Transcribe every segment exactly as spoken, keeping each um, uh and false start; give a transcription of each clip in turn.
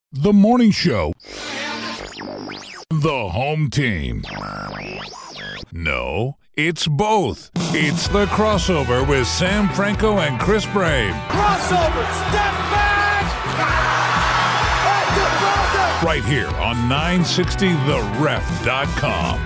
The morning show. The home team. No, it's both. It's the crossover with Sam Franco and Chris Brame. Crossover, step back! Ah! Right here on nine sixty the ref dot com.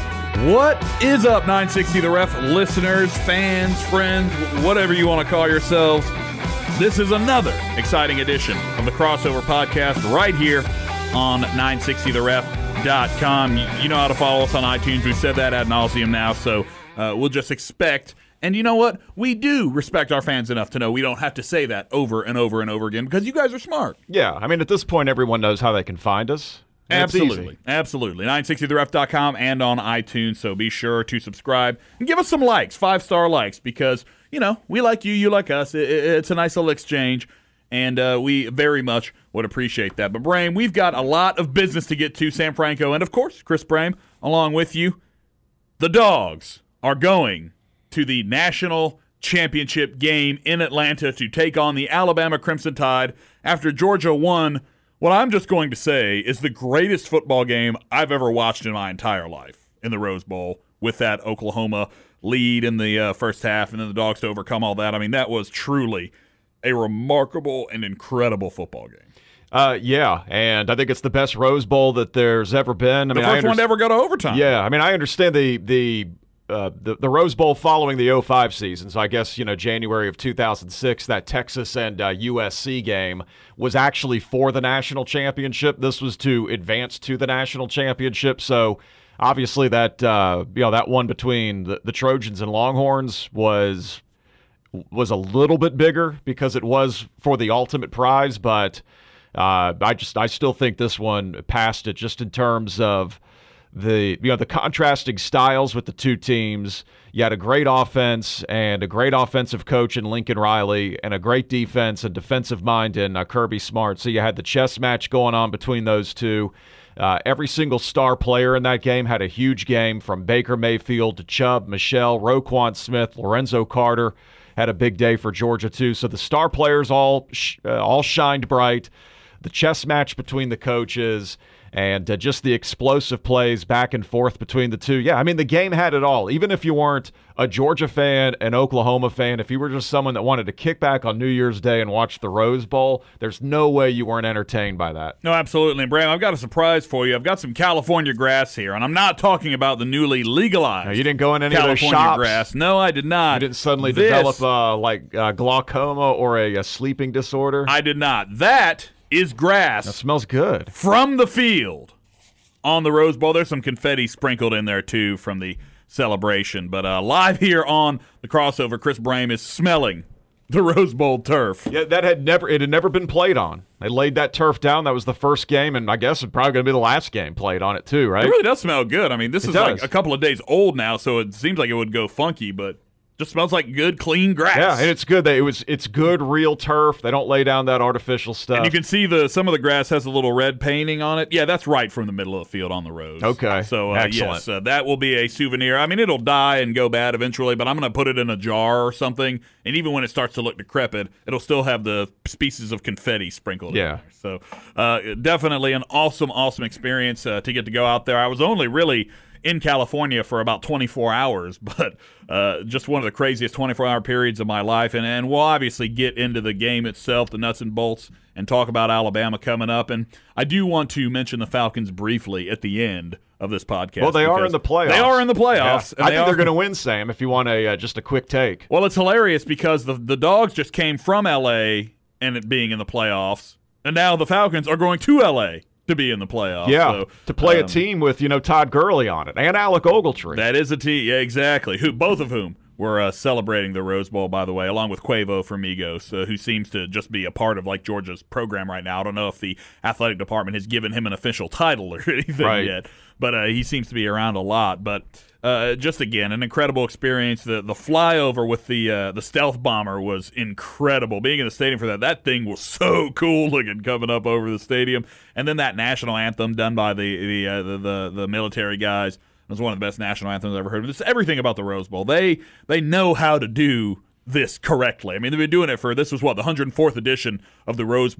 What is up, nine sixty The Ref listeners, fans, friends, whatever you want to call yourselves? This is another exciting edition of the Crossover Podcast right here on nine sixty the ref dot com. You know how to follow us on iTunes. We've said that ad nauseum now, so uh, we'll just expect. And you know what? We do respect our fans enough to know we don't have to say that over and over and over again because you guys are smart. Yeah, I mean, at this point, everyone knows how they can find us. Absolutely. Absolutely. nine sixty the ref dot com and on iTunes, so be sure to subscribe and give us some likes, five-star likes, because, you know, we like you, you like us. It, it, it's a nice little exchange, and uh, we very much would appreciate that. But, Brame, we've got a lot of business to get to. Sam Franco and, of course, Chris Brame along with you. The Dogs are going to the national championship game in Atlanta to take on the Alabama Crimson Tide after Georgia won what I'm just going to say is the greatest football game I've ever watched in my entire life in the Rose Bowl, with that Oklahoma lead in the uh, first half and then the Dogs to overcome all that. I mean, that was truly a remarkable and incredible football game. Uh, yeah, and I think it's the best Rose Bowl that there's ever been. I the mean, first I underst- one to ever go to overtime. Yeah, I mean, I understand the the uh, the, the Rose Bowl following the oh five season. So I guess, you know, January of two thousand six, that Texas and uh, U S C game was actually for the national championship. This was to advance to the national championship. So obviously that uh, you know that one between the, the Trojans and Longhorns was was a little bit bigger because it was for the ultimate prize, but uh, I just I still think this one passed it just in terms of the you know the contrasting styles with the two teams. You had a great offense and a great offensive coach in Lincoln Riley, and a great defense and defensive mind in uh, Kirby Smart. So you had the chess match going on between those two. Uh, every single star player in that game had a huge game, from Baker Mayfield to Chubb, Michelle, Roquan Smith, Lorenzo Carter had a big day for Georgia too. So the star players all sh- uh, all shined bright. The chess match between the coaches and uh, just the explosive plays back and forth between the two. Yeah, I mean, the game had it all. Even if you weren't a Georgia fan, an Oklahoma fan, if you were just someone that wanted to kick back on New Year's Day and watch the Rose Bowl, there's no way you weren't entertained by that. No, absolutely. And, Bram, I've got a surprise for you. I've got some California grass here, and I'm not talking about the newly legalized No, you didn't go in any California of those shops? grass. No, I did not. You didn't suddenly This, develop uh, like uh, glaucoma or a, a sleeping disorder? I did not. That is grass. That smells good. From the field on the Rose Bowl. There's some confetti sprinkled in there, too, from the celebration. But uh, live here on the Crossover, Chris Brame is smelling the Rose Bowl turf. Yeah, that had never it had never been played on. They laid that turf down. That was the first game, and I guess it's probably going to be the last game played on it, too, right? It really does smell good. I mean, this It is does. like a couple of days old now, so it seems like it would go funky, but just smells like good, clean grass. Yeah, and it's good. That it was it's good real turf. They don't lay down that artificial stuff. And you can see the some of the grass has a little red painting on it. Yeah, that's right from the middle of the field on the Rose. Okay, So, uh, excellent. yes, uh, that will be a souvenir. I mean, it'll die and go bad eventually, but I'm going to put it in a jar or something, and even when it starts to look decrepit, it'll still have the pieces of confetti sprinkled Yeah. in there. So, uh, definitely an awesome, awesome experience uh, to get to go out there. I was only really in California for about twenty-four hours, but uh, just one of the craziest twenty-four hour periods of my life. And, and we'll obviously get into the game itself, the nuts and bolts, and talk about Alabama coming up. And I do want to mention the Falcons briefly at the end of this podcast. Well, they are in the playoffs. They are in the playoffs. Yeah. and I they think are- they're going to win, Sam, if you want a uh, just a quick take. Well, it's hilarious because the, the Dogs just came from L A and it being in the playoffs, and now the Falcons are going to L A to be in the playoffs. Yeah, so, to play um, a team with, you know, Todd Gurley on it and Alec Ogletree. That is a team, yeah, exactly. Who both of whom were uh, celebrating the Rose Bowl, by the way, along with Quavo from Migos, uh, who seems to just be a part of like Georgia's program right now. I don't know if the athletic department has given him an official title or anything Right. yet, but uh, he seems to be around a lot. But uh, just again, an incredible experience. The the flyover with the uh, the stealth bomber was incredible. Being in the stadium for that, that thing was so cool looking coming up over the stadium. And then that national anthem done by the the uh, the, the the military guys. It was one of the best national anthems I've ever heard. It's everything about the Rose Bowl. They they know how to do this correctly. I mean, they've been doing it for, this was what, the one hundred fourth edition of the Rose Bowl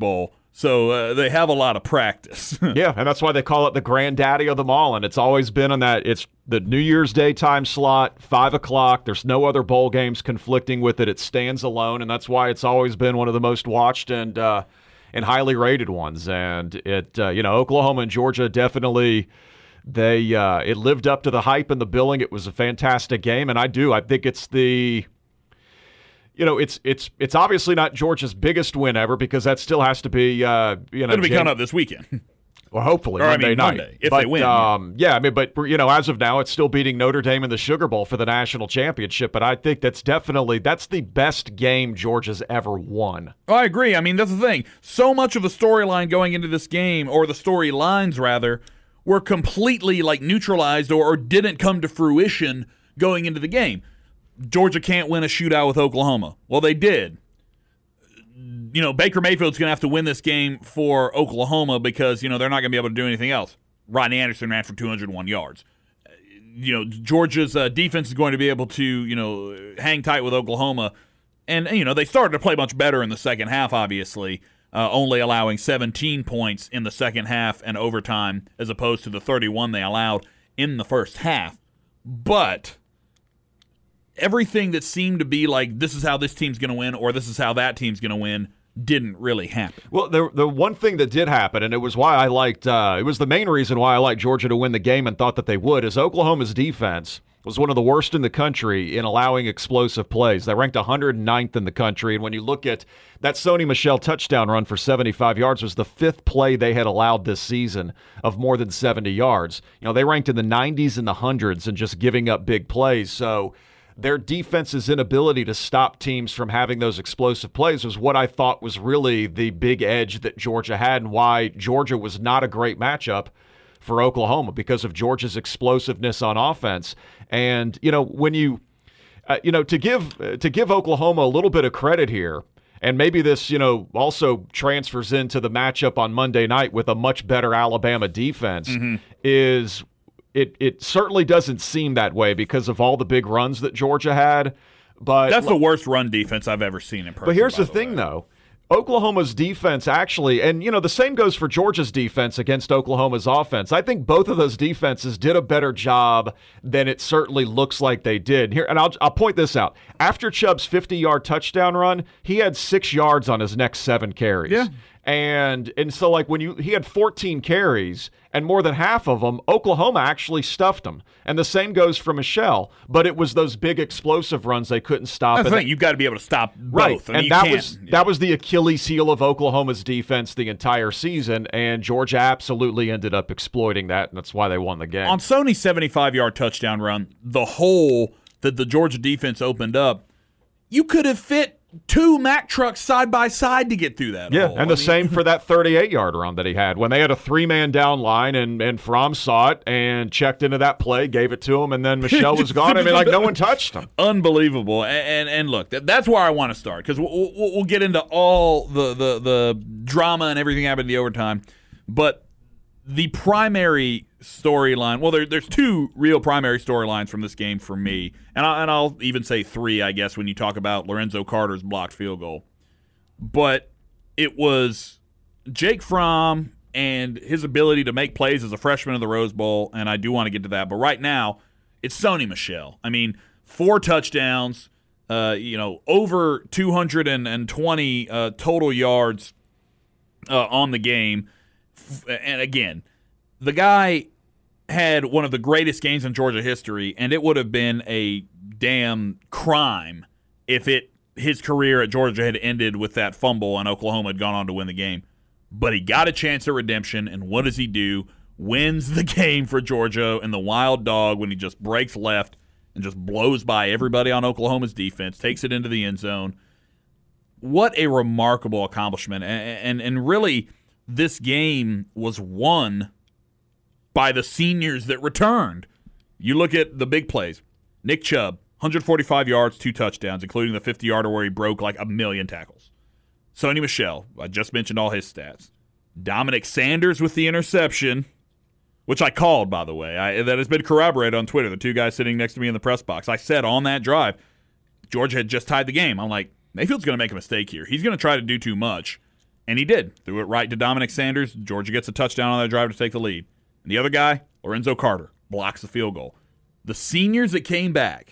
So uh, they have a lot of practice. Yeah, and that's why they call it the granddaddy of them all. And it's always been on that. It's the New Year's Day time slot, five o'clock. There's no other bowl games conflicting with it. It stands alone, and that's why it's always been one of the most watched and uh, and highly rated ones. And it, uh, you know, Oklahoma and Georgia definitely. They uh, it lived up to the hype and the billing. It was a fantastic game, and I do. I think it's the. You know, it's it's it's obviously not Georgia's biggest win ever because that still has to be, uh, you know, It'll be Jan- coming up this weekend. Well, hopefully or, Monday I mean, night. Monday, if but, they win. Um, yeah. yeah, I mean, but you know, as of now, it's still beating Notre Dame in the Sugar Bowl for the national championship. But I think that's definitely that's the best game Georgia's ever won. Oh, I agree. I mean, that's the thing. So much of the storyline going into this game, or the storylines rather, were completely like neutralized or, or didn't come to fruition going into the game. Georgia can't win a shootout with Oklahoma. Well, they did. You know, Baker Mayfield's going to have to win this game for Oklahoma because, you know, they're not going to be able to do anything else. Rodney Anderson ran for two hundred one yards. You know, Georgia's uh, defense is going to be able to, you know, hang tight with Oklahoma. And, you know, they started to play much better in the second half, obviously, uh, only allowing seventeen points in the second half and overtime as opposed to the thirty-one they allowed in the first half. But everything that seemed to be like this is how this team's going to win or this is how that team's going to win didn't really happen. Well, the the one thing that did happen, and it was why I liked, uh, it was the main reason why I liked Georgia to win the game and thought that they would, is Oklahoma's defense was one of the worst in the country in allowing explosive plays. They ranked one hundred ninth in the country, and when you look at that Sony Michel touchdown run for seventy-five yards was the fifth play they had allowed this season of more than seventy yards. You know, they ranked in the nineties and the hundreds and just giving up big plays. So their defense's inability to stop teams from having those explosive plays was what I thought was really the big edge that Georgia had and why Georgia was not a great matchup for Oklahoma because of Georgia's explosiveness on offense. And, you know, when you, uh, you know, to give uh, to give Oklahoma a little bit of credit here, and maybe this, you know, also transfers into the matchup on Monday night with a much better Alabama defense, mm-hmm. is It it certainly doesn't seem that way because of all the big runs that Georgia had. But that's the worst run defense I've ever seen in person. But here's the, the thing, way. though. Oklahoma's defense actually, and, you know, the same goes for Georgia's defense against Oklahoma's offense. I think both of those defenses did a better job than it certainly looks like they did. Here, and I'll, I'll point this out. After Chubb's fifty-yard touchdown run, he had six yards on his next seven carries. Yeah. And and so, like, when you he had fourteen carries, and more than half of them, Oklahoma actually stuffed them. And the same goes for Michelle, but it was those big explosive runs they couldn't stop. That's the and thing. You've got to be able to stop both. Right, I mean, and that can't, was yeah. that was the Achilles heel of Oklahoma's defense the entire season, and Georgia absolutely ended up exploiting that, and that's why they won the game. On Sony's seventy-five-yard touchdown run, the hole that the Georgia defense opened up, you could have fit two Mack trucks side by side to get through that Yeah, hole. and the I mean, same for that thirty-eight-yard run that he had when they had a three-man down line, and and Fromm saw it and checked into that play, gave it to him, and then Michelle was gone. I mean, like no one touched him. Unbelievable. And and, and look, that, that's where I want to start because we'll, we'll, we'll get into all the, the, the drama and everything happened in the overtime. But the primary storyline, well, there, there's two real primary storylines from this game for me, and, I, and I'll even say three, I guess, when you talk about Lorenzo Carter's blocked field goal. But it was Jake Fromm and his ability to make plays as a freshman in the Rose Bowl, and I do want to get to that. But right now, it's Sony Michel. I mean, four touchdowns, uh, you know, over two hundred twenty uh, total yards uh, on the game. And again, the guy had one of the greatest games in Georgia history, and it would have been a damn crime if it his career at Georgia had ended with that fumble and Oklahoma had gone on to win the game. But he got a chance at redemption, and what does he do? Wins the game for Georgia in the wild dog when he just breaks left and just blows by everybody on Oklahoma's defense, takes it into the end zone. What a remarkable accomplishment. And, and, and really, this game was won by the seniors that returned. You look at the big plays. Nick Chubb, one hundred forty-five yards, two touchdowns, including the fifty-yarder where he broke like a million tackles. Sony Michel, I just mentioned all his stats. Dominic Sanders with the interception, which I called, by the way. I, that has been corroborated on Twitter, the two guys sitting next to me in the press box. I said on that drive, Georgia had just tied the game. I'm like, Mayfield's going to make a mistake here. He's going to try to do too much. And he did. Threw it right to Dominic Sanders. Georgia gets a touchdown on that drive to take the lead. And the other guy, Lorenzo Carter, blocks the field goal. The seniors that came back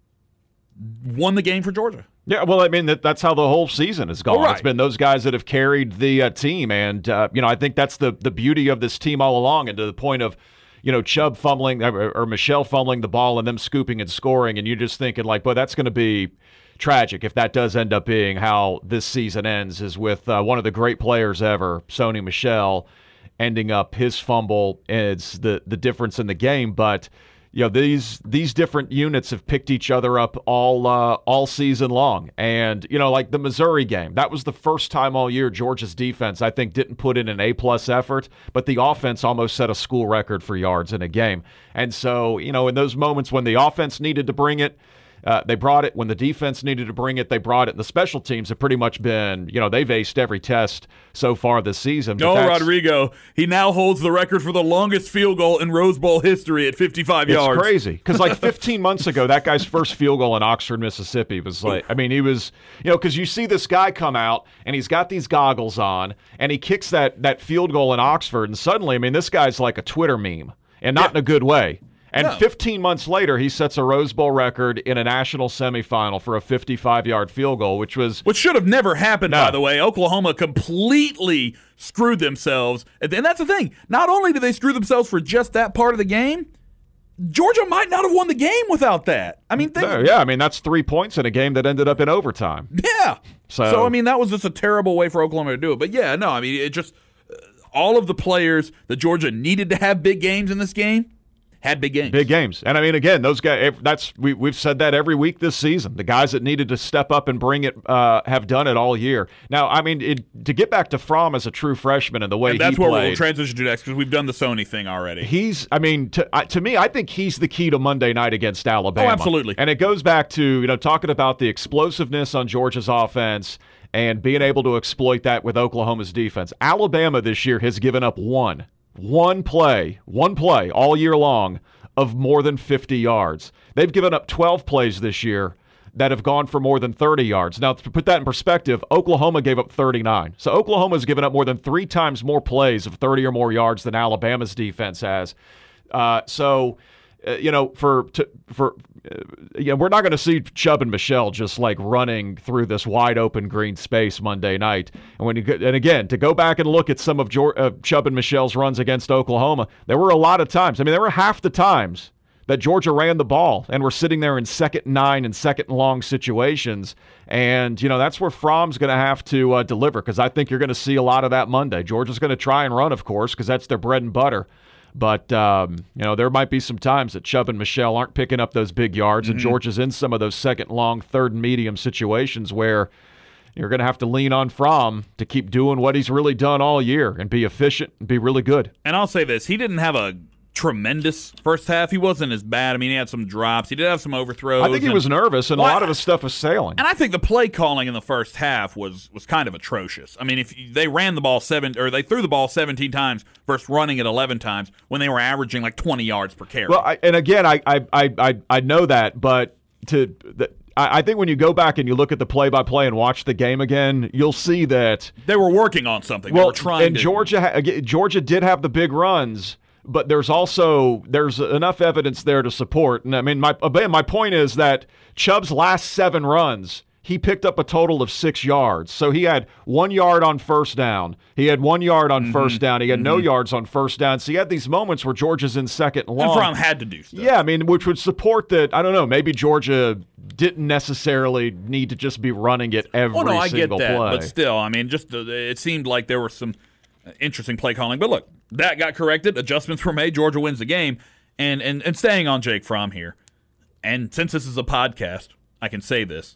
won the game for Georgia. Yeah, well, I mean, that, that's how the whole season has gone. Oh, right. It's been those guys that have carried the uh, team. And, uh, you know, I think that's the, the beauty of this team all along, and to the point of, you know, Chubb fumbling or, or Michelle fumbling the ball and them scooping and scoring. And you're just thinking, like, well, that's going to be tragic if that does end up being how this season ends, is with uh, one of the great players ever, Sony Michel, ending up his fumble is the, the difference in the game. But, you know, these these different units have picked each other up all uh, all season long. And, you know, like the Missouri game, that was the first time all year Georgia's defense, I think, didn't put in an A-plus effort, but the offense almost set a school record for yards in a game. And so, you know, in those moments when the offense needed to bring it, Uh, they brought it. When the defense needed to bring it, they brought it. And the special teams have pretty much been, you know, they've aced every test so far this season. No, Rodrigo, he now holds the record for the longest field goal in Rose Bowl history at fifty-five it's yards. It's crazy. Because like fifteen months ago, that guy's first field goal in Oxford, Mississippi was like, I mean, he was, you know, because you see this guy come out and he's got these goggles on and he kicks that, that field goal in Oxford. And suddenly, I mean, this guy's like a Twitter meme, and not yeah. in a good way. And no. fifteen months later, he sets a Rose Bowl record in a national semifinal for a fifty-five-yard field goal, which was... Which should have never happened, no. by the way. Oklahoma completely screwed themselves. And that's the thing. Not only did they screw themselves for just that part of the game, Georgia might not have won the game without that. I mean, think, no, yeah, I mean, that's three points in a game that ended up in overtime. Yeah. So, so, I mean, that was just a terrible way for Oklahoma to do it. But, yeah, no, I mean, it just... All of the players that Georgia needed to have big games in this game had big games. Big games. And I mean, again, those guys, that's we, we've said that every week this season. The guys that needed to step up and bring it uh, have done it all year. Now, I mean, it, to get back to Fromm as a true freshman and the way and that's he where played, we'll transition to next because we've done the Sony thing already. He's, I mean, to, uh, to me, I think he's the key to Monday night against Alabama. Oh, absolutely. And it goes back to, you know, talking about the explosiveness on Georgia's offense and being able to exploit that with Oklahoma's defense. Alabama this year has given up one, one play, one play all year long of more than fifty yards. They've given up twelve plays this year that have gone for more than thirty yards. Now, to put that in perspective, Oklahoma gave up thirty-nine. So Oklahoma's given up more than three times more plays of thirty or more yards than Alabama's defense has. Uh, so, uh, you know, for to, for uh, yeah, we're not going to see Chubb and Michelle just like running through this wide open green space Monday night. And when you go, and again, to go back and look at some of George, uh, Chubb and Michelle's runs against Oklahoma, there were a lot of times. I mean, there were half the times that Georgia ran the ball and were sitting there in second and nine and second and long situations. And, you know, that's where Fromm's going to have to uh, deliver, because I think you're going to see a lot of that Monday. Georgia's going to try and run, of course, because that's their bread and butter. But, um, you know, there might be some times that Chubb and Michelle aren't picking up those big yards, mm-hmm. and Georgia's in some of those second long, third and medium situations where you're going to have to lean on Fromm to keep doing what he's really done all year and be efficient and be really good. And I'll say this, he didn't have a tremendous first half. He wasn't as bad. I mean, he had some drops. He did have some overthrows. I think he and, was nervous, and well, a lot of his stuff was sailing. And I think the play calling in the first half was was kind of atrocious. I mean, if they ran the ball seven or they threw the ball seventeen times versus running it eleven times when they were averaging like twenty yards per carry. Well, I, and again, I I I I know that, but to the, I think when you go back and you look at the play-by-play and watch the game again, you'll see that they were working on something. Well, they were trying and to. Georgia Georgia did have the big runs. But there's also there's enough evidence there to support. And I mean, my my point is that Chubb's last seven runs, he picked up a total of six yards. So he had one yard on first down. He had one yard on mm-hmm. first down. He had mm-hmm. no yards on first down. So he had these moments where Georgia's in second and long. And Fromm had to do stuff. Yeah, I mean, which would support that. I don't know. Maybe Georgia didn't necessarily need to just be running it every oh, no, I single get that, play. But still, I mean, just uh, it seemed like there were some interesting play calling. But look, that got corrected. Adjustments were made. Georgia wins the game. And, and and staying on Jake Fromm here, and since this is a podcast, I can say this.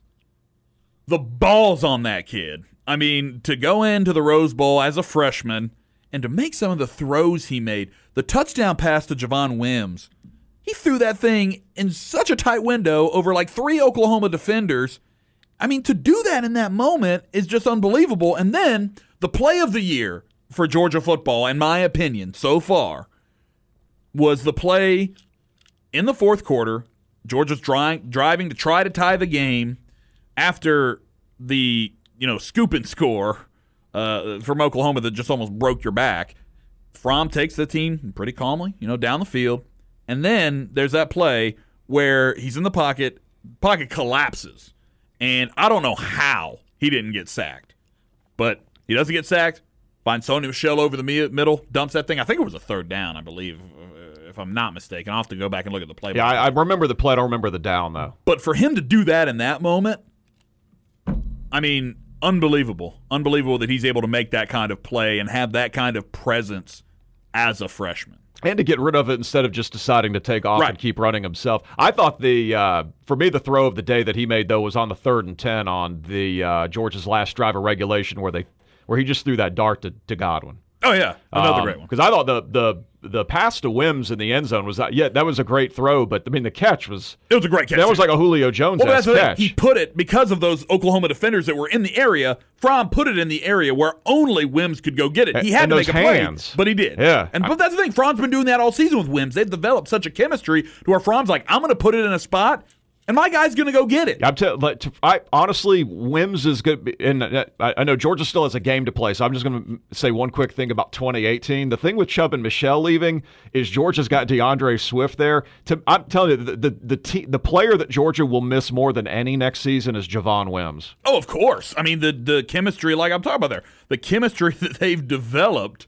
The balls on that kid. I mean, to go into the Rose Bowl as a freshman and to make some of the throws he made. The touchdown pass to Javon Wims. He threw that thing in such a tight window over like three Oklahoma defenders. I mean, to do that in that moment is just unbelievable. And then the play of the year for Georgia football, in my opinion, so far, was the play in the fourth quarter. Georgia's dry, driving to try to tie the game after the, you know, scoop and score uh, from Oklahoma that just almost broke your back. Fromm takes the team pretty calmly, you know, down the field. And then there's that play where he's in the pocket, pocket collapses. And I don't know how he didn't get sacked. But he doesn't get sacked, finds Sony Michel over the middle, dumps that thing. I think it was a third down, I believe, if I'm not mistaken. I'll have to go back and look at the play. Yeah, I, I remember the play. I don't remember the down, though. But for him to do that in that moment, I mean, unbelievable. Unbelievable that he's able to make that kind of play and have that kind of presence as a freshman. And to get rid of it instead of just deciding to take off Right. and keep running himself. I thought the, uh, for me, the throw of the day that he made, though, was on the third and ten on the uh, Georgia's last drive of regulation where they where he just threw that dart to, to Godwin. Oh, yeah. Another um, great one. Because I thought the, the the pass to Wims in the end zone was, yeah, that was a great throw, but, I mean, the catch was... It was a great catch. That was like a Julio Jones well, that's the thing. catch. He put it, because of those Oklahoma defenders that were in the area, Fromm put it in the area where only Wims could go get it. He had And to make those a play, hands. but he did. Yeah. And but that's the thing. Fromm's been doing that all season with Wims. They've developed such a chemistry to where Fromm's like, I'm going to put it in a spot, and my guy's going to go get it. I'm tell, like, to, I honestly, Wims is good. And uh, I, I know Georgia still has a game to play, so I'm just going to say one quick thing about twenty eighteen. The thing with Chubb and Michelle leaving is Georgia's got DeAndre Swift there. To, I'm telling you, the the the, te- the player that Georgia will miss more than any next season is Javon Wims. Oh, of course. I mean, the the chemistry, like I'm talking about there, the chemistry that they've developed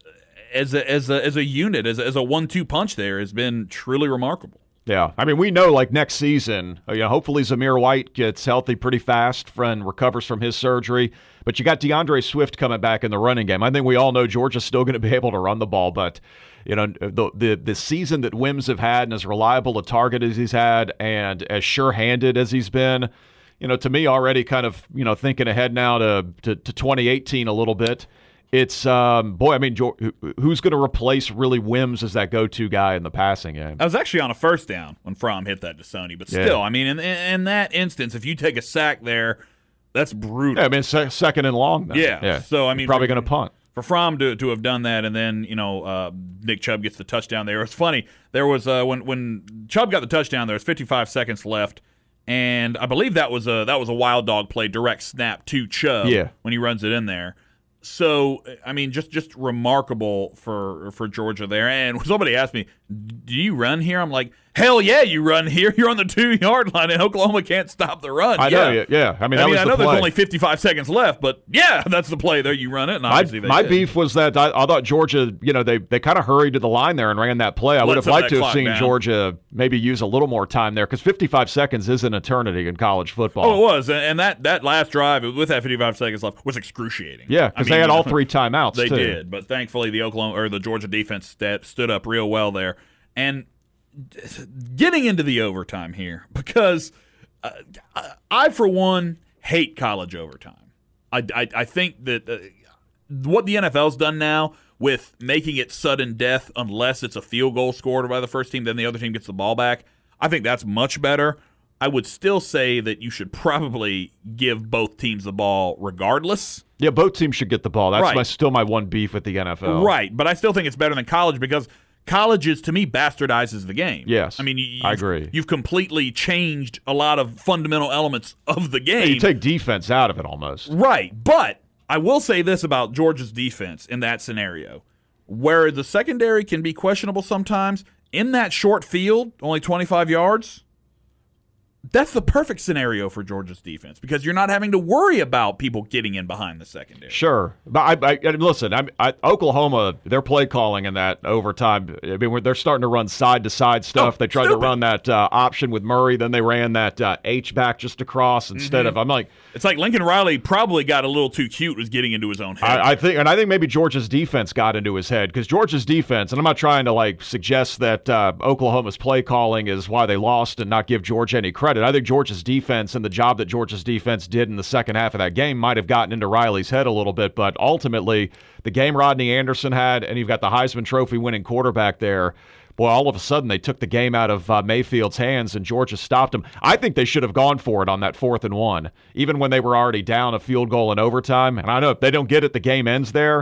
as a as a as a unit, as a, as a one two punch there, has been truly remarkable. Yeah, I mean, we know like next season, you know, hopefully Zamir White gets healthy pretty fast and recovers from his surgery. But you got DeAndre Swift coming back in the running game. I think we all know Georgia's still going to be able to run the ball, but you know, the the the season that Wims have had and as reliable a target as he's had and as sure-handed as he's been, you know, to me already kind of, you know, thinking ahead now to to, to twenty eighteen a little bit. It's, um, boy, I mean, who's going to replace really Wims as that go-to guy in the passing game? I was actually on a first down when Fromm hit that to Sony, but still, Yeah. I mean, in, in that instance, if you take a sack there, that's brutal. Yeah, I mean, se- second and long. Then. Yeah. yeah. So, I mean, You're probably for- going to punt. For Fromm to, to have done that, and then, you know, uh, Nick Chubb gets the touchdown there. It's funny. There was, uh, when, when Chubb got the touchdown, there was fifty-five seconds left, and I believe that was a, that was a wild dog play, direct snap to Chubb Yeah. when he runs it in there. So, I mean, just just remarkable for for Georgia there. And somebody asked me, do you run here? I'm like, hell yeah, you run here. You're on the two-yard line, and Oklahoma can't stop the run. I yeah. know, yeah. yeah. I mean, that I mean, was I the know play. there's only fifty-five seconds left, but yeah, that's the play there. You run it, and My, obviously they my did. beef was that I, I thought Georgia, you know, they, they kind of hurried to the line there and ran that play. I Let would have some of liked that to have clock seen down. Georgia maybe use a little more time there because fifty-five seconds is an eternity in college football. Oh, it was, and and that, that last drive with that fifty-five seconds left was excruciating. Yeah, because I they mean, had all you know, three timeouts, They too. did, but thankfully the Oklahoma or the Georgia defense st- stood up real well there. And getting into the overtime here, because uh, I, for one, hate college overtime. I, I, I think that uh, what the N F L's done now with making it sudden death unless it's a field goal scored by the first team, then the other team gets the ball back, I think that's much better. I would still say that you should probably give both teams the ball regardless. Yeah, both teams should get the ball. That's Right. my, still my one beef with the N F L. Right, but I still think it's better than college because college is, to me, bastardizes the game. Yes, I mean, you, I you've- agree. You've completely changed a lot of fundamental elements of the Yeah, game. you take defense out of it almost. Right, but I will say this about Georgia's defense in that scenario, where the secondary can be questionable sometimes, in that short field, only twenty-five yards, that's the perfect scenario for Georgia's defense because you're not having to worry about people getting in behind the secondary. Sure, but I, I, I listen. I, I, Oklahoma, their play calling in that overtime. I mean, they're starting to run side to side stuff. Oh, they tried stupid. to run that uh, option with Murray, then they ran that uh, H back just across instead Mm-hmm. of. I'm like, It's like Lincoln Riley probably got a little too cute, was getting into his own head. I, I think, and I think maybe Georgia's defense got into his head because Georgia's defense, and I'm not trying to like suggest that uh, Oklahoma's play calling is why they lost and not give Georgia any credit. I think Georgia's defense and the job that Georgia's defense did in the second half of that game might have gotten into Riley's head a little bit, but ultimately the game Rodney Anderson had, and you've got the Heisman Trophy winning quarterback there. Boy, all of a sudden they took the game out of uh, Mayfield's hands and Georgia stopped him. I think they should have gone for it on that fourth and one, even when they were already down a field goal in overtime. And I know if they don't get it, the game ends there.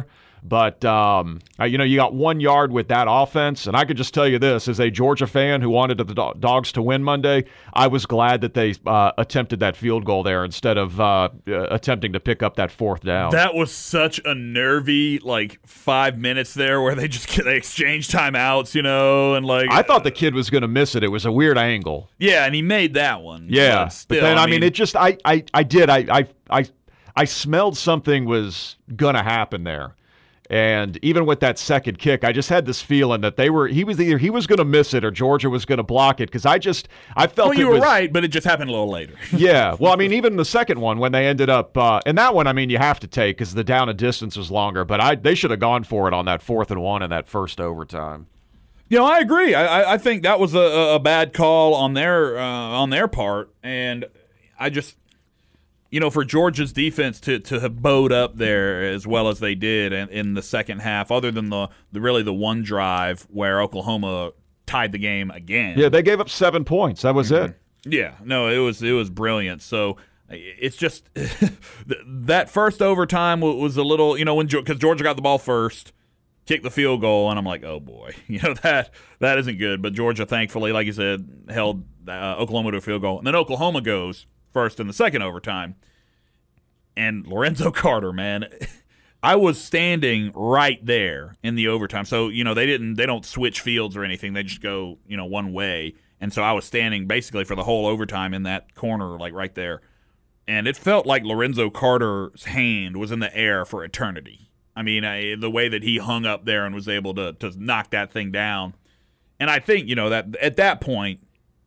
But, um, uh, you know, you got one yard with that offense. And I could just tell you this, as a Georgia fan who wanted the do- Dogs to win Monday, I was glad that they uh, attempted that field goal there instead of uh, uh, attempting to pick up that fourth down. That was such a nervy, like, five minutes there where they just they exchanged timeouts, you know, and, like. I thought the kid was going to miss it. It was a weird angle. Yeah, and he made that one. Yeah, but, still, but then, I I mean, mean, it just, I, I, I did, I, I, I, I smelled something was going to happen there. And even with that second kick, I just had this feeling that they were, he was either, he was going to miss it or Georgia was going to block it. Cause I just, I felt well, you it were was, right, but it just happened a little later. yeah. Well, I mean, even the second one when they ended up, uh, and that one, I mean, you have to take because the down and distance was longer, but I, they should have gone for it on that fourth and one in that first overtime. You know, I agree. I, I think that was a, a bad call on their, uh, on their part. And I just, you know, for Georgia's defense to, to have bowed up there as well as they did in, in the second half, other than the, the really the one drive where Oklahoma tied the game again. Yeah, they gave up seven points. That was Mm-hmm. it. Yeah, no, it was it was brilliant. So it's just that first overtime was a little, you know, when because Georgia got the ball first, kicked the field goal, and I'm like, oh boy, you know that that isn't good. But Georgia, thankfully, like you said, held uh, Oklahoma to a field goal, and then Oklahoma goes first in the second overtime. And Lorenzo Carter, man, I was standing right there in the overtime. So, you know, they didn't they don't switch fields or anything. They just go, you know, one way. And so I was standing basically for the whole overtime in that corner, like right there. And it felt like Lorenzo Carter's hand was in the air for eternity. I mean, I, the way that he hung up there and was able to to knock that thing down. And I think, you know, that at that point,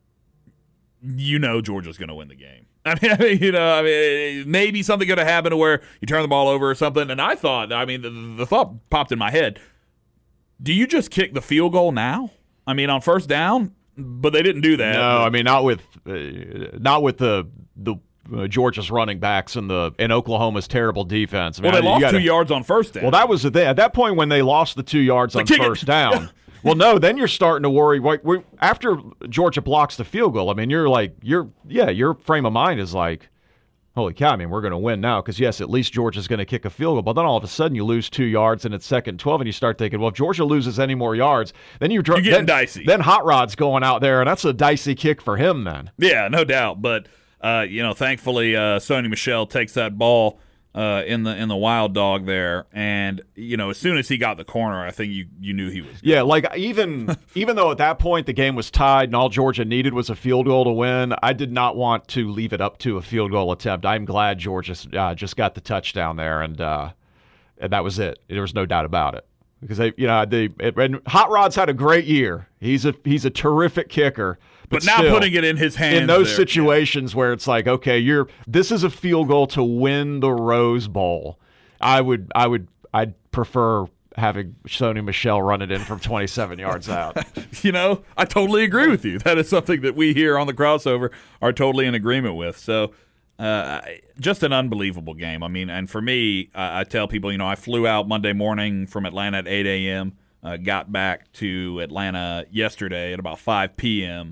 you know Georgia's going to win the game. I mean, I mean, you know, I mean, maybe something could have happened to where you turn the ball over or something. And I thought, I mean, the, the thought popped in my head: do you just kick the field goal now? I mean, on first down, but they didn't do that. No, I mean, not with, uh, not with the the uh, Georgia's running backs and the and Oklahoma's terrible defense. I mean, well, they I, lost gotta, two yards on first down. Well, that was the thing. At that point, when they lost the two yards on kick it. first down. Well, no, then you're starting to worry. Wait, wait, after Georgia blocks the field goal, I mean, you're like, you're, yeah, your frame of mind is like, holy cow, I mean, we're going to win now because, yes, at least Georgia's going to kick a field goal. But then all of a sudden you lose two yards and it's second and twelve, and you start thinking, well, if Georgia loses any more yards, then you're, You're getting then, dicey. Then Hot Rod's going out there, and that's a dicey kick for him then. Yeah, no doubt. But, uh, you know, thankfully uh, Sony Michel takes that ball uh, in the in the Wild Dog there. And, you know, as soon as he got the corner, I think you, you knew he was good. Yeah, like even even though at that point the game was tied and all Georgia needed was a field goal to win, I did not want to leave it up to a field goal attempt. I'm glad Georgia uh, just got the touchdown there, and uh, and that was it. There was no doubt about it because they, you know, they and Hot Rod's had a great year. He's a he's a terrific kicker. But, But now still, putting it in his hands in those there, situations where it's like, okay, you're this is a field goal to win the Rose Bowl. I would I would I'd prefer having Sony Michel run it in from twenty-seven yards out. You know, I totally agree with you. That is something that we here on the crossover are totally in agreement with. So, uh, just an unbelievable game. I mean, and for me, I, I tell people, you know, I flew out Monday morning from Atlanta at eight a.m., uh, got back to Atlanta yesterday at about five p.m.,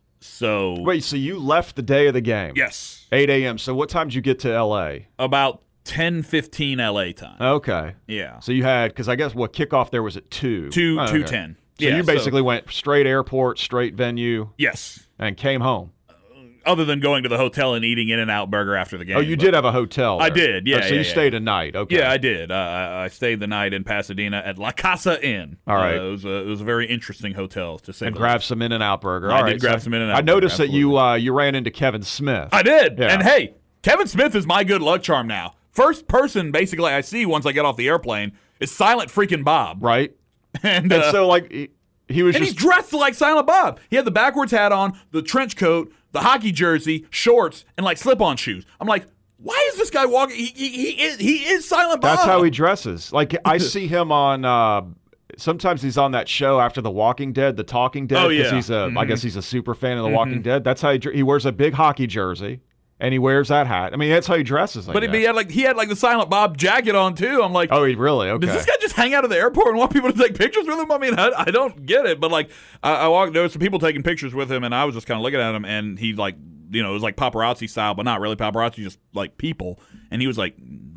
So Wait, so you left the day of the game? yes, eight a.m. So what time did you get to L A? about ten fifteen L A time. Okay. Yeah, So you had, because I guess what kickoff there was at two. two Oh, two okay. ten. So yeah, you basically went straight airport, straight venue, yes. and came home. Other than going to the hotel and eating In-N-Out Burger after the game. Oh, you but- did have a hotel. I there. did, yeah, Oh, so yeah, you yeah. stayed a night. Okay. Yeah, I did. Uh, I I stayed the night in Pasadena at La Casa Inn. All right. Uh, it was a it was a very interesting hotel to say. And the grabbed least. some In-N-Out Burger. I All did right, grab so some In-N-Out I noticed Burger, that you uh, you ran into Kevin Smith. I did. Yeah. And hey, Kevin Smith is my good luck charm now. First person basically I see once I get off the airplane is Silent freaking Bob. Right? And, And uh, so, like, he, he was and just. he's dressed like Silent Bob. He had the backwards hat on, the trench coat, the hockey jersey, shorts, and like slip-on shoes. I'm like, why is this guy walking? He he, he is he is Silent Bob. That's how he dresses. Like, I see him on. Uh, sometimes he's on that show after The Walking Dead, The Talking Dead. Oh, 'cause yeah. He's a, Mhm. I guess he's a super fan of The Walking Dead. That's how he, dr- he wears a big hockey jersey, and he wears that hat. I mean, that's how he dresses. I But he, guess. he had like he had like the Silent Bob jacket on too. I'm like, Oh, he really? Okay. does this guy just hang out at the airport and want people to take pictures with him? I mean, I, I don't get it. But like, I, I walked, there was some people taking pictures with him, and I was just kind of looking at him, and he like, you know, it was like paparazzi style, but not really paparazzi, just like people. And he was like,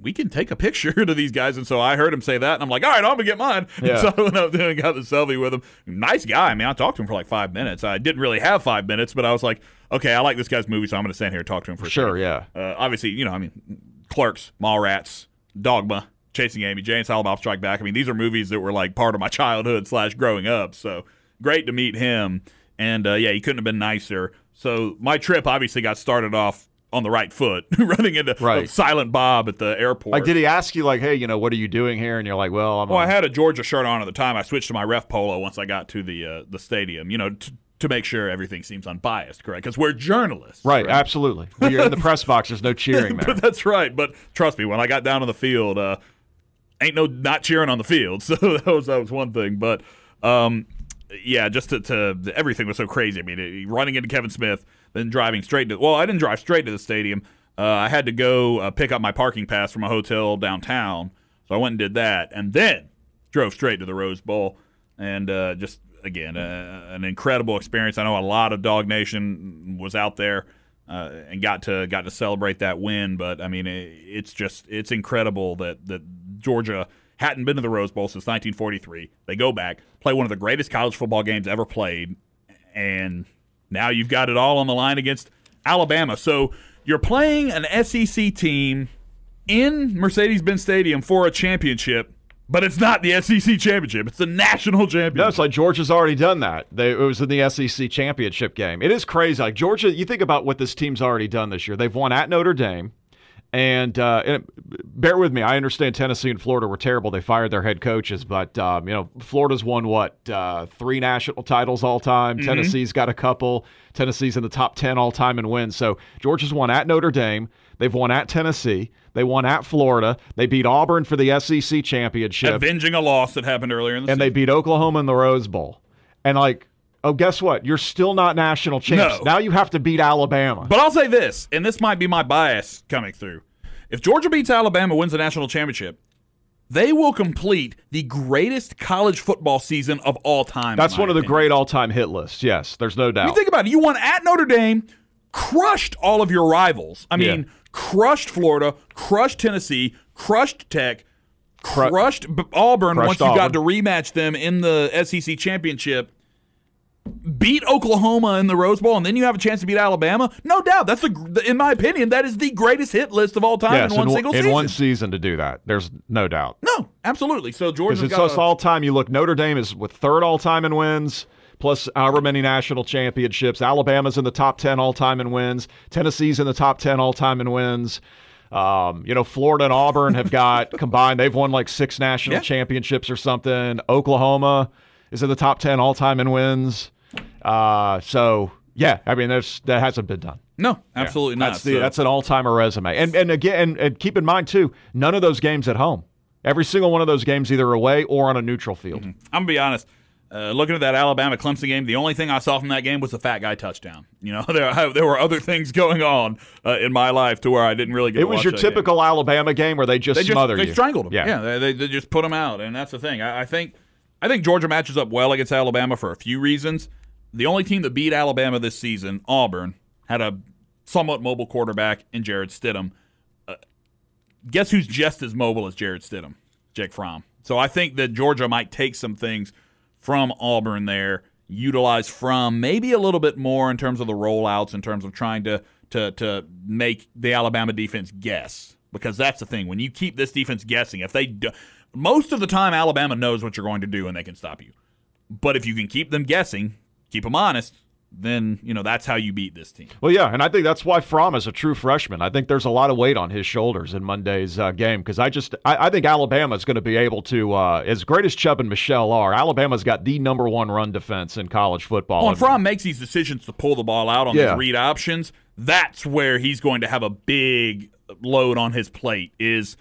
we can take a picture to these guys. And so I heard him say that, and I'm like, all right, I'm going to get mine. Yeah. And so I went up there and got the selfie with him. Nice guy. I mean, I talked to him for like five minutes. I didn't really have five minutes, but I was like, okay, I like this guy's movie, so I'm going to stand here and talk to him for a Sure, second. yeah. Uh, obviously, you know, I mean, Clerks, Mallrats, Dogma, Chasing Amy, Jay and Silent Bob Strike Back. I mean, these are movies that were like part of my childhood slash growing up. So great to meet him. And, uh, yeah, he couldn't have been nicer. So my trip obviously got started off on the right foot, running into Right. Silent Bob at the airport. Like, did he ask you, like, hey, you know, what are you doing here? And you're like, well, I'm Well, on- I had a Georgia shirt on at the time. I switched to my ref polo once I got to the uh, the stadium, you know, t- to make sure everything seems unbiased, correct? Because we're journalists. Right, absolutely. When you're in the press box, there's no cheering there. But that's right. But trust me, when I got down to the field, uh, ain't no not cheering on the field. So that was that was one thing. But um, yeah, just to, to everything was so crazy. I mean, it, running into Kevin Smith, then driving straight to well, I didn't drive straight to the stadium. Uh, I had to go uh, pick up my parking pass from a hotel downtown. So I went and did that, and then drove straight to the Rose Bowl, and uh, just again uh, an incredible experience. I know a lot of Dog Nation was out there. Uh, and got to got to celebrate that win, but I mean, it, it's just it's incredible that that Georgia hadn't been to the Rose Bowl since nineteen forty-three. They go back, play one of the greatest college football games ever played, and now you've got it all on the line against Alabama. So you're playing an S E C team in Mercedes-Benz Stadium for a championship. But it's not the S E C championship. It's the national championship. No, it's like Georgia's already done that. They, it was in the S E C championship game. It is crazy. Like Georgia, you think about what this team's already done this year. They've won at Notre Dame. And, uh, and bear with me, I understand Tennessee and Florida were terrible. They fired their head coaches. But, um, you know, Florida's won, what, uh, three national titles all time. Mm-hmm. Tennessee's got a couple. Tennessee's in the top ten all time in wins. So Georgia's won at Notre Dame. They've won at Tennessee. They won at Florida. They beat Auburn for the S E C championship. Avenging a loss that happened earlier in the and season. And they beat Oklahoma in the Rose Bowl. And, like, oh, guess what? You're still not national champs. No. Now you have to beat Alabama. But I'll say this, and this might be my bias coming through. If Georgia beats Alabama, wins the national championship, they will complete the greatest college football season of all time. That's one of the opinion. great all-time hit lists. Yes, there's no doubt. You think about it. You won at Notre Dame, crushed all of your rivals. I mean, Yeah. crushed Florida, crushed Tennessee, crushed Tech, Cru- crushed B- Auburn crushed once you Auburn. got to rematch them in the S E C championship. Beat Oklahoma in the Rose Bowl, and then you have a chance to beat Alabama. No doubt, that's the, in my opinion, that is the greatest hit list of all time yes, in one in, single in season. one season to do that. There's no doubt. No, absolutely. So Because Georgia's it's got just a, all-time. You look, Notre Dame is with third all-time in wins, plus however many national championships. Alabama's in the top ten all-time in wins. Tennessee's in the top ten all-time in wins. Um, you know, Florida and Auburn have got combined. They've won like six national Yeah. championships or something. Oklahoma is in the top ten all-time in wins. Uh, so, yeah, I mean, there's, that hasn't been done. no, absolutely Yeah. not. That's, the, So- that's an all-timer resume. And and again, and, and keep in mind, too, none of those games at home. Every single one of those games either away or on a neutral field. I'm gonna be honest. Uh, looking at that Alabama Clemson game, the only thing I saw from that game was the fat guy touchdown. You know, there there were other things going on uh, in my life to where I didn't really get. It to was watch your that typical Alabama game where they just Game. They just smother they you. strangled them. Yeah. Yeah, they, they they just put them out, and that's the thing. I, I think I think Georgia matches up well against Alabama for a few reasons. The only team that beat Alabama this season, Auburn, had a somewhat mobile quarterback in Jared Stidham. Uh, guess who's just as mobile as Jared Stidham? Jake Fromm. So I think that Georgia might take some things from Auburn there, utilize Fromm maybe a little bit more in terms of the rollouts, in terms of trying to to to make the Alabama defense guess. Because that's the thing. When you keep this defense guessing, if they do, most of the time Alabama knows what you're going to do and they can stop you. But if you can keep them guessing, keep them honest, then, you know, that's how you beat this team. Well, yeah, and I think that's why Fromm is a true freshman. I think there's a lot of weight on his shoulders in Monday's uh, game because I just I, I think Alabama is going to be able to, uh, as great as Chubb and Michelle are, Alabama's got the number one run defense in college football. Well, and Fromm makes these decisions to pull the ball out on Yeah. these read options. That's where he's going to have a big load on his plate is,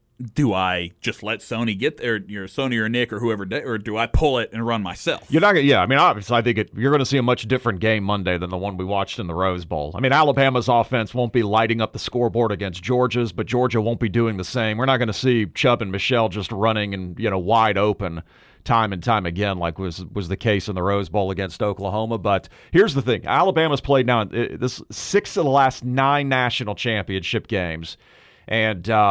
do I just let Sony get there, or Sony or Nick or whoever, or do I pull it and run myself? You're not gonna, yeah. I mean, obviously, I think it, you're going to see a much different game Monday than the one we watched in the Rose Bowl. I mean, Alabama's offense won't be lighting up the scoreboard against Georgia's, but Georgia won't be doing the same. We're not going to see Chubb and Michelle just running and you know wide open time and time again, like was was the case in the Rose Bowl against Oklahoma. But here's the thing: Alabama's played now uh, this six of the last nine national championship games. And um,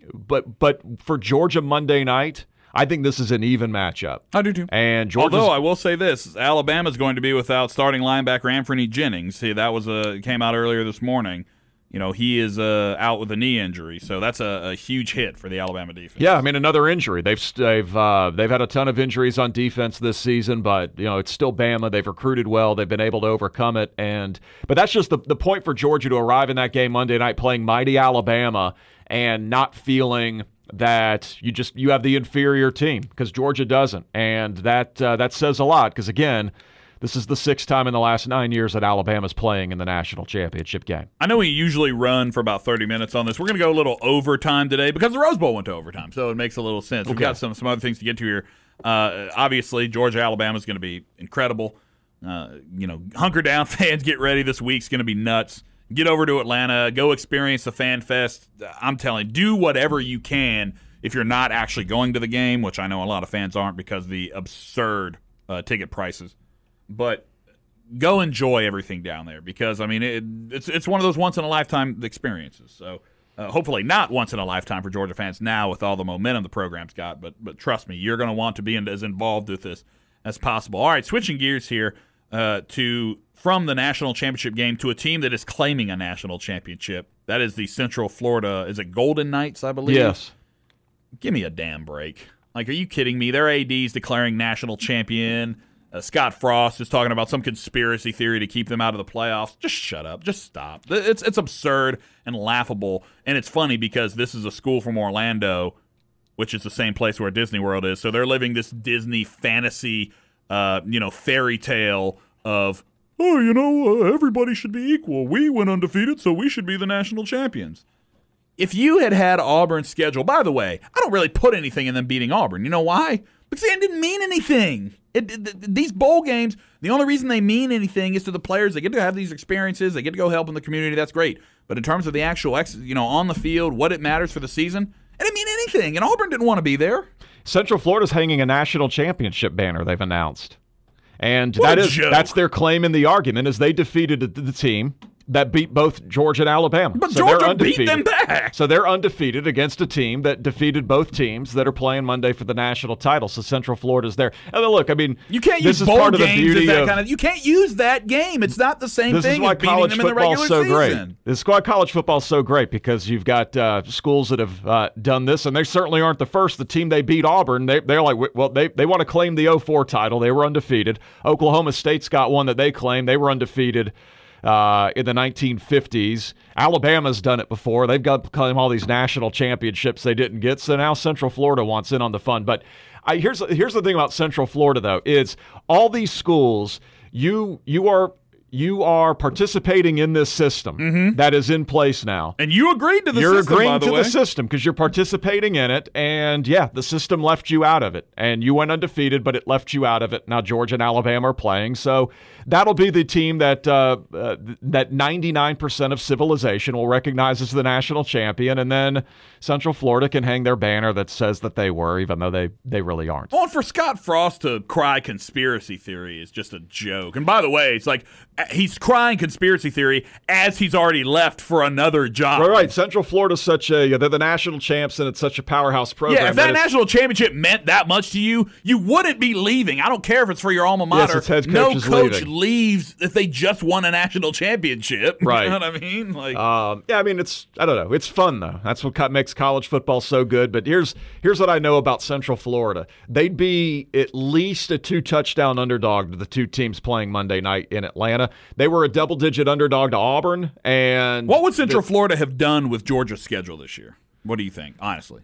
but but for Georgia Monday night, I think this is an even matchup. I do too. And Georgia's, although I will say this, Alabama's going to be without starting linebacker Anthony Jennings. See, that was a came out earlier this morning. You know, he is uh, out with a knee injury, so that's a, a huge hit for the Alabama defense. Yeah, I mean another injury. They've they've uh, they've had a ton of injuries on defense this season, but you know it's still Bama. They've recruited well. They've been able to overcome it, and but that's just the the point for Georgia to arrive in that game Monday night playing mighty Alabama and not feeling that you just you have the inferior team, because Georgia doesn't, and that uh, that says a lot, because again, this is the sixth time in the last nine years that Alabama's playing in the national championship game. I know we usually run for about thirty minutes on this. We're going to go a little overtime today because the Rose Bowl went to overtime, so it makes a little sense. We've okay. got some, some other things to get to here. Uh, obviously, Georgia-Alabama is going to be incredible. Uh, you know, hunker down, fans, get ready. This week's going to be nuts. Get over to Atlanta. Go experience the Fan Fest. I'm telling you, do whatever you can if you're not actually going to the game, which I know a lot of fans aren't because of the absurd uh, ticket prices. But go enjoy everything down there because, I mean, it, it's it's one of those once-in-a-lifetime experiences. So uh, hopefully not once-in-a-lifetime for Georgia fans now with all the momentum the program's got. But but trust me, you're going to want to be in, as involved with this as possible. All right, switching gears here uh, to from the national championship game to a team that is claiming a national championship. That is the Central Florida, is it Golden Knights, I believe? Yes. Give me a damn break. Like, are you kidding me? Their A D's declaring national champion. Uh, Scott Frost is talking about some conspiracy theory to keep them out of the playoffs. Just shut up. Just stop. It's it's absurd and laughable. And it's funny because this is a school from Orlando, which is the same place where Disney World is. So they're living this Disney fantasy, uh, you know, fairy tale of, oh, you know, uh, everybody should be equal. We went undefeated, so we should be the national champions. If you had had Auburn's schedule, by the way, I don't really put anything in them beating Auburn. You know why? Because it didn't mean anything. It, it, these bowl games, the only reason they mean anything is to the players. They get to have these experiences. They get to go help in the community. That's great. But in terms of the actual, ex, you know, on the field, what it matters for the season, it didn't mean anything. And Auburn didn't want to be there. Central Florida's hanging a national championship banner, they've announced. And What that a is joke. that's their claim in the argument, is they defeated the, the team that beat both Georgia and Alabama. But so Georgia they're undefeated. beat them back. So they're undefeated against a team that defeated both teams that are playing Monday for the national title. So Central Florida's there. And then look, I mean, You can't this use is bowl part of the games beauty as that of, kind of. You can't use that game. It's not the same this thing is why as beating college them in the football regular is so season. great. This is why college football is so great, because you've got uh, schools that have uh, done this, and they certainly aren't the first. The team they beat, Auburn, they, they're like, well, they, they want to claim the oh four title. They were undefeated. Oklahoma State's got one that they claim. They were undefeated uh, in the nineteen fifties. Alabama's done it before. They've got to claim all these national championships they didn't get, so now Central Florida wants in on the fun. But I, here's here's the thing about Central Florida, though, is all these schools, you you are you are participating in this system Mm-hmm. that is in place now. And you agreed to the You're system, agreeing by the to way. the system because you're participating in it, and yeah, the system left you out of it, and you went undefeated, but it left you out of it. Now Georgia and Alabama are playing, so that'll be the team that uh, uh, that ninety-nine percent of civilization will recognize as the national champion, and then Central Florida can hang their banner that says that they were, even though they they really aren't. Well, and for Scott Frost to cry conspiracy theory is just a joke. And by the way, it's like he's crying conspiracy theory as he's already left for another job. Right, right. Central Florida's such a they're the national champs, and it's such a powerhouse program. Yeah, if that it's- national championship meant that much to you, you wouldn't be leaving. I don't care if it's for your alma mater. Yes, its head no coach is coach leaving. leaves if they just won a national championship. Right. You know what I mean? Like, Um, yeah, I mean, it's I don't know. It's fun though. That's what co- makes college football so good. But here's here's what I know about Central Florida. They'd be at least a two touchdown underdog to the two teams playing Monday night in Atlanta. They were a double digit underdog to Auburn. And what would Central Florida have done with Georgia's schedule this year? What do you think, honestly?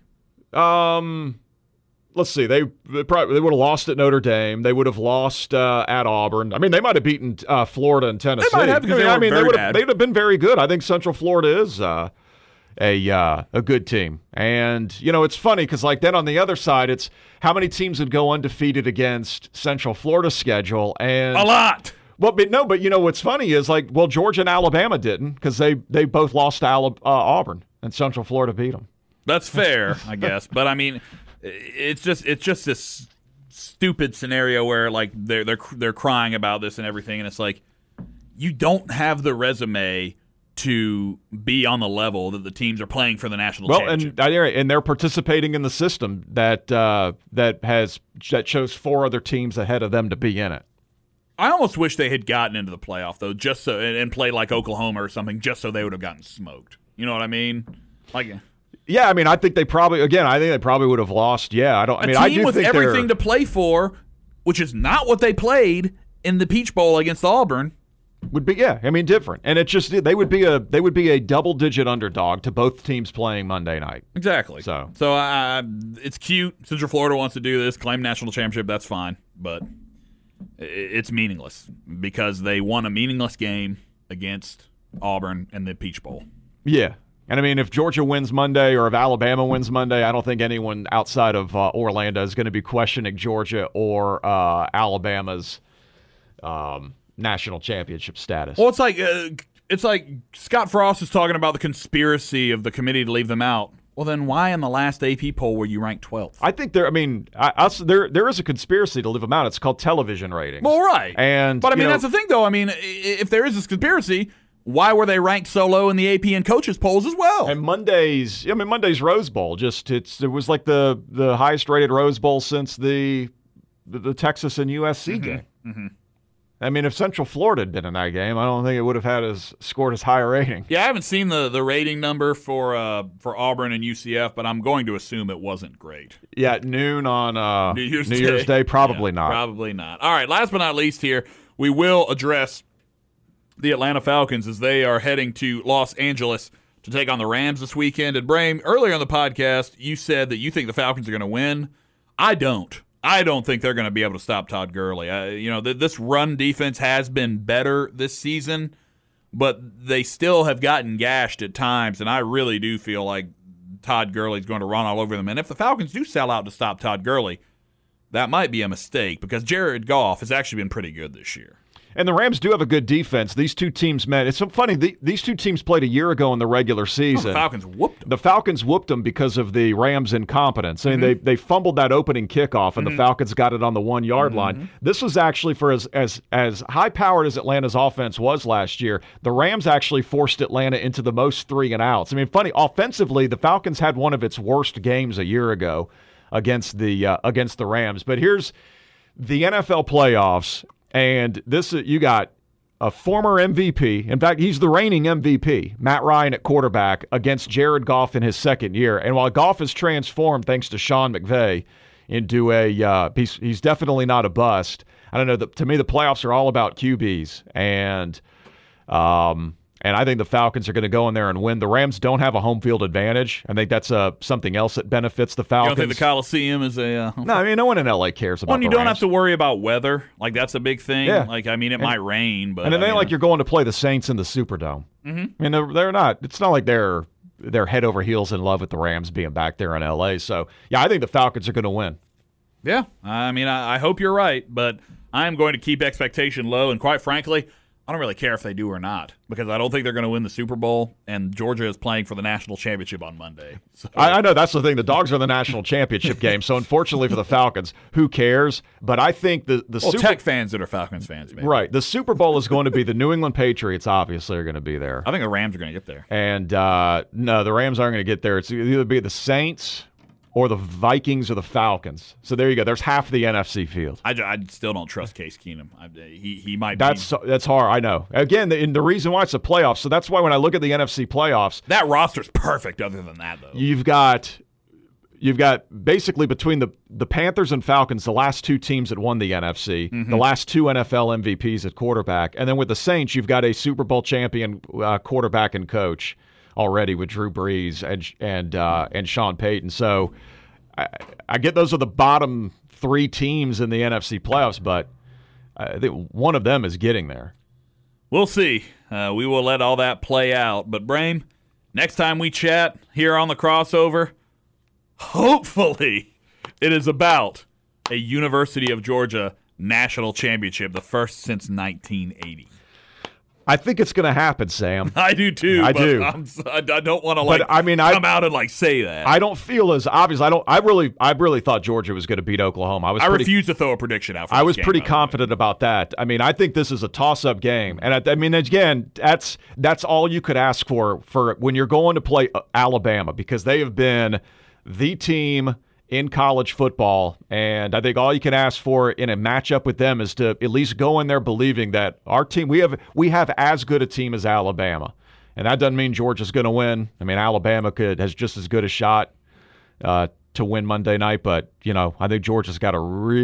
Um, let's see. They they probably they would have lost at Notre Dame. They would have lost uh, at Auburn. I mean, they might have beaten uh, Florida and Tennessee. might have, because I mean, they I were mean, very they would bad. have they'd have been very good. I think Central Florida is uh, a uh, a good team. And you know, it's funny because like then on the other side, it's how many teams would go undefeated against Central Florida's schedule, and A lot. Well, but no, but you know what's funny is like, well, Georgia and Alabama didn't because they they both lost to Ala- uh, Auburn, and Central Florida beat them. That's fair, I guess. But I mean, it's just it's just this stupid scenario where like they're they're they're crying about this and everything, and it's like you don't have the resume to be on the level that the teams are playing for the national well, championship. and and they're participating in the system that uh, that has that shows four other teams ahead of them to be in it. I almost wish they had gotten into the playoff though, just so and, and played like Oklahoma or something, just so they would have gotten smoked. You know what I mean? Like, yeah, I mean, I think they probably again, I think they probably would have lost. Yeah, I don't. I mean, a I team do with think everything they're, to play for, which is not what they played in the Peach Bowl against Auburn. Would be yeah, I mean different, and it just they would be a they would be a double digit underdog to both teams playing Monday night. Exactly. So so uh, it's cute. Central Florida wants to do this, claim national championship. That's fine, but it's meaningless because they won a meaningless game against Auburn in the Peach Bowl. Yeah, and I mean if Georgia wins Monday or if Alabama wins Monday, I don't think anyone outside of uh, Orlando is going to be questioning Georgia or uh, Alabama's. Um, national championship status. Well, it's like uh, it's like Scott Frost is talking about the conspiracy of the committee to leave them out. Well, then why in the last A P poll were you ranked twelfth? I think there. I mean, I, I, there there is a conspiracy to leave them out. It's called television ratings. Well, right. And but I mean, know, that's the thing, though. I mean, if there is this conspiracy, why were they ranked so low in the A P and coaches polls as well? And Monday's, I mean, Monday's Rose Bowl just it's it was like the the highest rated Rose Bowl since the the, the Texas and U S C mm-hmm. game. Mm-hmm. I mean, if Central Florida had been in that game, I don't think it would have had as scored as high a rating. Yeah, I haven't seen the, the rating number for uh, for Auburn and U C F, but I'm going to assume it wasn't great. Yeah, at noon on uh, New Year's New Day, Year's Day probably yeah, not. Probably not. All right, last but not least here, we will address the Atlanta Falcons as they are heading to Los Angeles to take on the Rams this weekend. And, Brame, earlier on the podcast, you said that you think the Falcons are going to win. I don't. I don't think they're going to be able to stop Todd Gurley. Uh, you know, th- this run defense has been better this season, but they still have gotten gashed at times, and I really do feel like Todd Gurley's going to run all over them. And if the Falcons do sell out to stop Todd Gurley, that might be a mistake because Jared Goff has actually been pretty good this year. And the Rams do have a good defense. These two teams met. It's so funny. The, these two teams played a year ago in the regular season. Oh, the Falcons whooped them. The Falcons whooped them because of the Rams' incompetence. I mean, mm-hmm. they they fumbled that opening kickoff, and mm-hmm. the Falcons got it on the one-yard mm-hmm. line. This was actually for as as as high-powered as Atlanta's offense was last year. The Rams actually forced Atlanta into the most three and outs. I mean, funny offensively, the Falcons had one of its worst games a year ago against the uh, against the Rams. But here's the N F L playoffs. And this, you got a former M V P. In fact, he's the reigning M V P, Matt Ryan at quarterback against Jared Goff in his second year. And while Goff has transformed, thanks to Sean McVay, into a uh, he's, he's definitely not a bust. I don't know. The, to me, the playoffs are all about Q Bs, and um, and I think the Falcons are going to go in there and win. The Rams don't have a home field advantage. I think that's uh, something else that benefits the Falcons. You don't think the Coliseum is a uh, no? I mean, no one in L A cares about. Well, you the don't Rams. have to worry about weather. Like that's a big thing. Yeah. Like I mean, it and, might rain, but and it I ain't mean, like you're going to play the Saints in the Superdome. Mm-hmm. I mean, they're, they're not. It's not like they're they're head over heels in love with the Rams being back there in L A. So yeah, I think the Falcons are going to win. Yeah, I mean, I, I hope you're right, but I'm going to keep expectation low, and quite frankly, I don't really care if they do or not because I don't think they're going to win the Super Bowl, and Georgia is playing for the national championship on Monday. So. I, I know that's the thing. The Dogs are in the national championship game, so unfortunately for the Falcons, who cares? But I think the the well, Super Tech fans that are Falcons fans, maybe. Right. The Super Bowl is going to be the New England Patriots. Obviously, are going to be there. I think the Rams are going to get there. And uh, no, the Rams aren't going to get there. It's either be the Saints or the Vikings or the Falcons. So there you go. There's half the N F C field. I, I still don't trust Case Keenum. I, he he might. That's be. that's hard. I know. Again, the, and the reason why it's the playoffs. So that's why when I look at the N F C playoffs, that roster's perfect. Other than that, though, you've got you've got basically between the the Panthers and Falcons, the last two teams that won the N F C, mm-hmm. the last two N F L M V Ps at quarterback, and then with the Saints, you've got a Super Bowl champion uh, quarterback and coach already with Drew Brees and and uh, and Sean Payton. So I, I get those are the bottom three teams in the N F C playoffs, but I think one of them is getting there. We'll see. Uh, we will let all that play out. But Brame, next time we chat here on the crossover, hopefully it is about a University of Georgia national championship, the first since nineteen eighty. I think it's going to happen, Sam. I do too. I but do. I'm, I don't want to like. But, I mean, come I, out and like say that. I don't feel as obvious. I don't. I really, I really thought Georgia was going to beat Oklahoma. I was. I pretty, refuse to throw a prediction out. For I this was game, pretty confident about that. I mean, I think this is a toss-up game, and I, I mean, again, that's that's all you could ask for for when you're going to play Alabama, because they have been the team in college football, and I think all you can ask for in a matchup with them is to at least go in there believing that our team, we have we have as good a team as Alabama, and that doesn't mean Georgia's going to win. I mean, Alabama could has just as good a shot uh, to win Monday night, but you know, I think Georgia's got a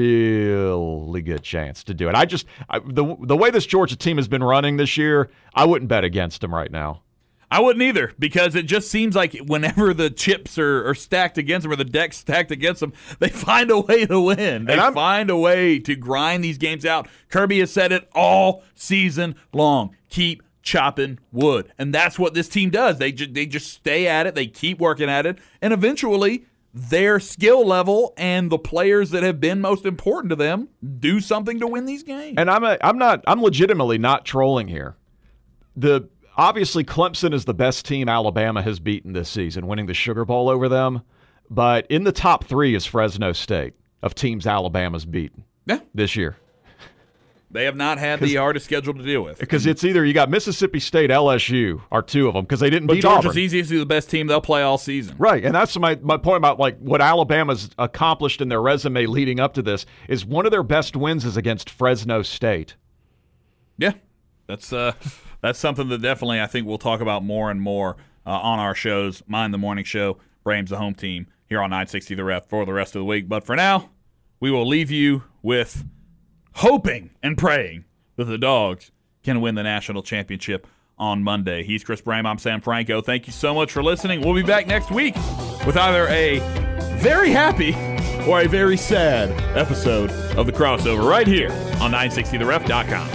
really good chance to do it. I just I, the the way this Georgia team has been running this year, I wouldn't bet against them right now. I wouldn't either, because it just seems like whenever the chips are, are stacked against them or the deck's stacked against them, they find a way to win. They find a way to grind these games out. Kirby has said it all season long. Keep chopping wood. And that's what this team does. They, ju- they just stay at it. They keep working at it. And eventually, their skill level and the players that have been most important to them do something to win these games. And I'm a, I'm not I'm legitimately not trolling here. The Obviously, Clemson is the best team Alabama has beaten this season, winning the Sugar Bowl over them. But in the top three is Fresno State of teams Alabama's beaten yeah. this year. They have not had the hardest schedule to deal with. Because it's either you got Mississippi State, L S U are two of them because they didn't but beat Georgia's Auburn. easiest the best team they'll play all season. Right, and that's my, my point about like what Alabama's accomplished in their resume leading up to this is one of their best wins is against Fresno State. Yeah, that's uh, that's something that definitely I think we'll talk about more and more uh, on our shows. Mine, the morning show, Braves, the home team, here on nine sixty The Ref for the rest of the week. But for now, we will leave you with hoping and praying that the Dogs can win the national championship on Monday. He's Chris Brame. I'm Sam Franco. Thank you so much for listening. We'll be back next week with either a very happy or a very sad episode of The Crossover right here on nine sixty the ref dot com.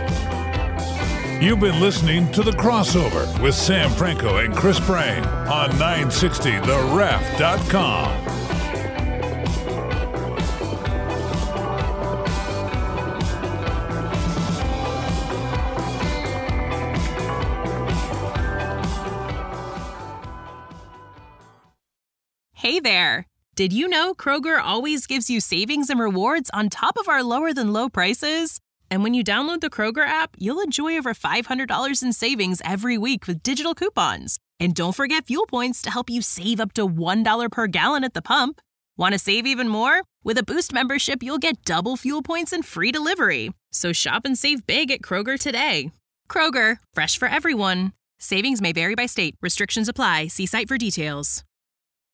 You've been listening to The Crossover with Sam Franco and Chris Brame on nine sixty the ref dot com. Hey there! Did you know Kroger always gives you savings and rewards on top of our lower-than-low prices? And when you download the Kroger app, you'll enjoy over five hundred dollars in savings every week with digital coupons. And don't forget fuel points to help you save up to one dollar per gallon at the pump. Want to save even more? With a Boost membership, you'll get double fuel points and free delivery. So shop and save big at Kroger today. Kroger, fresh for everyone. Savings may vary by state. Restrictions apply. See site for details.